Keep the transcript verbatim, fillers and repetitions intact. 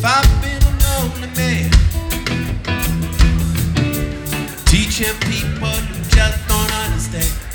I've been a lonely man, teaching people who just don't understand.